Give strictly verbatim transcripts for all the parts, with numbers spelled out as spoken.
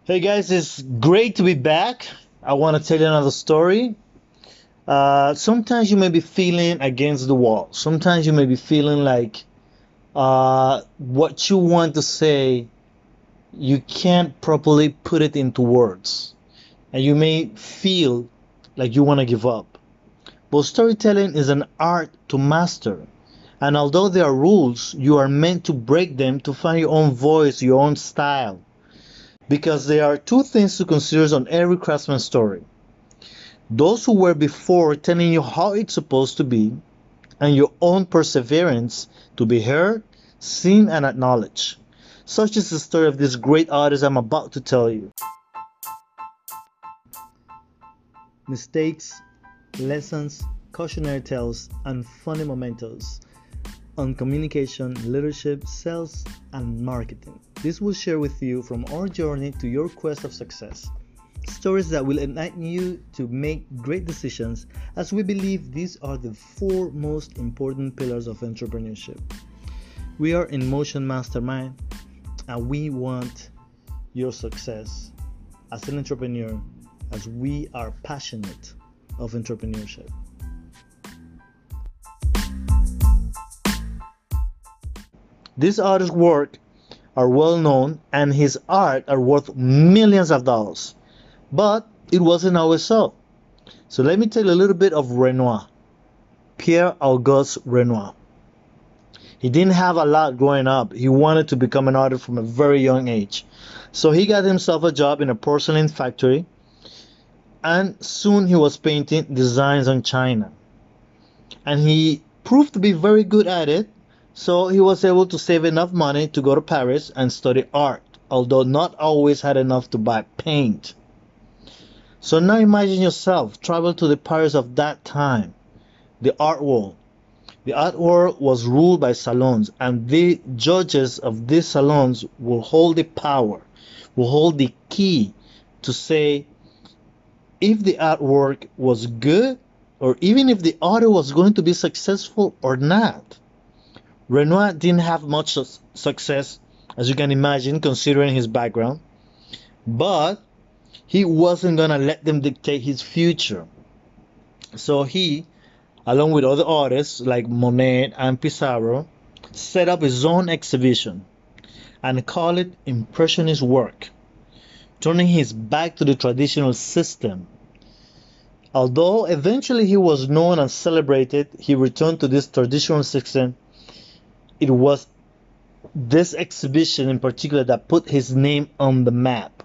Hey guys, it's great to be back. I want to tell you another story. Uh, sometimes you may be feeling against the wall. Sometimes you may be feeling like uh, what you want to say, you can't properly put it into words. And you may feel like you want to give up. But storytelling is an art to master. And although there are rules, you are meant to break them to find your own voice, your own style. Because there are two things to consider on every craftsman story: those who were before telling you how it's supposed to be, and your own perseverance to be heard, seen, and acknowledged. Such is the story of this great artist I'm about to tell you. Mistakes, lessons, cautionary tales, and funny mementos on communication, leadership, sales, and marketing. This will share with you from our journey to your quest of success. Stories that will enlighten you to make great decisions, as we believe these are the four most important pillars of entrepreneurship. We are in Motion Mastermind and we want your success as an entrepreneur, as we are passionate of entrepreneurship. This artist's work are well known and his art are worth millions of dollars. But it wasn't always so. So let me tell you a little bit of Renoir, Pierre Auguste Renoir. He didn't have a lot growing up. He wanted to become an artist from a very young age. So he got himself a job in a porcelain factory, and soon he was painting designs on china. And he proved to be very good at it, so he was able to save enough money to go to Paris and study art, although not always had enough to buy paint. So now imagine yourself travel to the Paris of that time, the art world. The art world was ruled by salons, and the judges of these salons will hold the power, will hold the key to say if the artwork was good or even if the artist was going to be successful or not. Renoir didn't have much success, as you can imagine, considering his background, but he wasn't gonna let them dictate his future. So he, along with other artists like Monet and Pissarro, set up his own exhibition and called it Impressionist work, turning his back to the traditional system. Although eventually he was known and celebrated, he returned to this traditional system. It was this exhibition in particular that put his name on the map.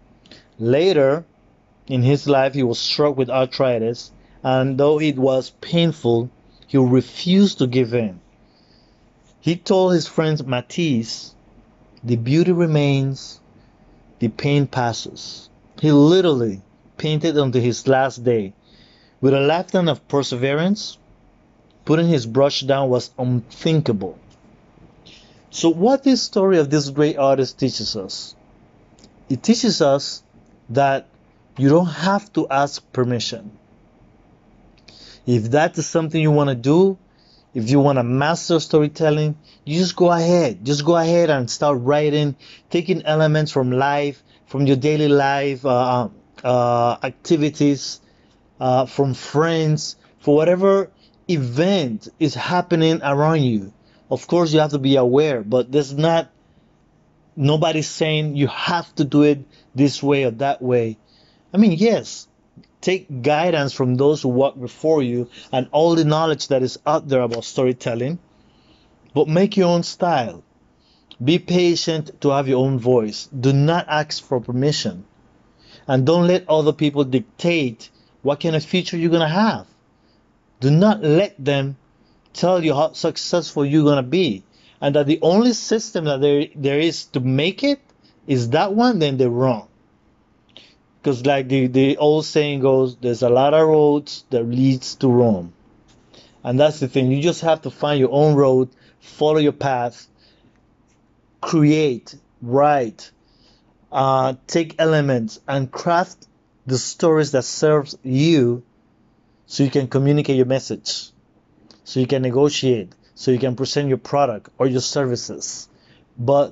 Later in his life, he was struck with arthritis, and though it was painful, he refused to give in. He told his friend Matisse, "The beauty remains, the pain passes." He literally painted until his last day. With a lifetime of perseverance, putting his brush down was unthinkable. So what this story of this great artist teaches us? It teaches us that you don't have to ask permission. If that is something you want to do, if you want to master storytelling, you just go ahead. Just go ahead and start writing, taking elements from life, from your daily life, uh, uh, activities, uh, from friends, for whatever event is happening around you. Of course, you have to be aware, but there's not, nobody's saying you have to do it this way or that way. I mean, yes, take guidance from those who walk before you and all the knowledge that is out there about storytelling, but make your own style. Be patient to have your own voice. Do not ask for permission. And don't let other people dictate what kind of future you're going to have. Do not let them tell you how successful you're going to be. And that the only system that there, there is to make it is that one, then they're wrong. Because like the, the old saying goes, there's a lot of roads that leads to Rome. And that's the thing. You just have to find your own road, follow your path, create, write, uh, take elements and craft the stories that serves you, so you can communicate your message, so you can negotiate, so you can present your product or your services. But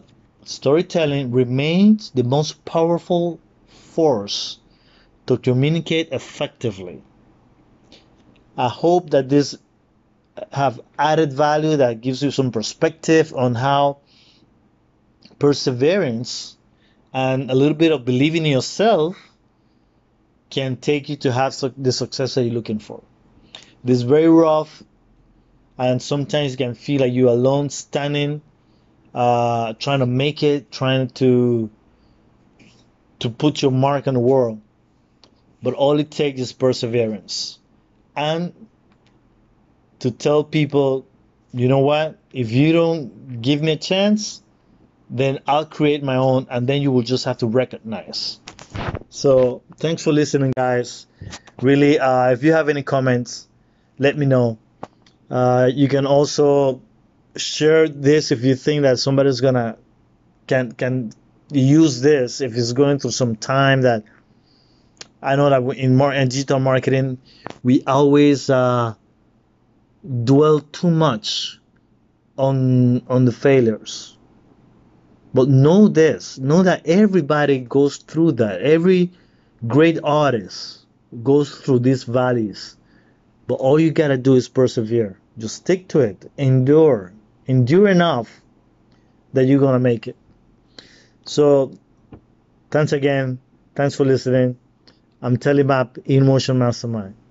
Storytelling remains the most powerful force to communicate effectively. I hope that this have added value, that gives you some perspective on how perseverance and a little bit of believing in yourself can take you to have the success that you're looking for. This is very rough, and sometimes you can feel like you're alone, standing, uh, trying to make it, trying to to put your mark on the world. But all it takes is perseverance, and to tell people, you know what, if you don't give me a chance, then I'll create my own, and then you will just have to recognize. So thanks for listening, guys. Really, uh, if you have any comments, let me know. Uh, you can also share this if you think that somebody's gonna can can use this if it's going through some time. That I know that in more in digital marketing, we always uh, dwell too much on on the failures. But know this, know that everybody goes through that. Every great artist goes through these valleys. But all you gotta do is persevere. Just stick to it. Endure. Endure enough that you're gonna make it. So thanks again. Thanks for listening. I'm Telebap in Motion Mastermind.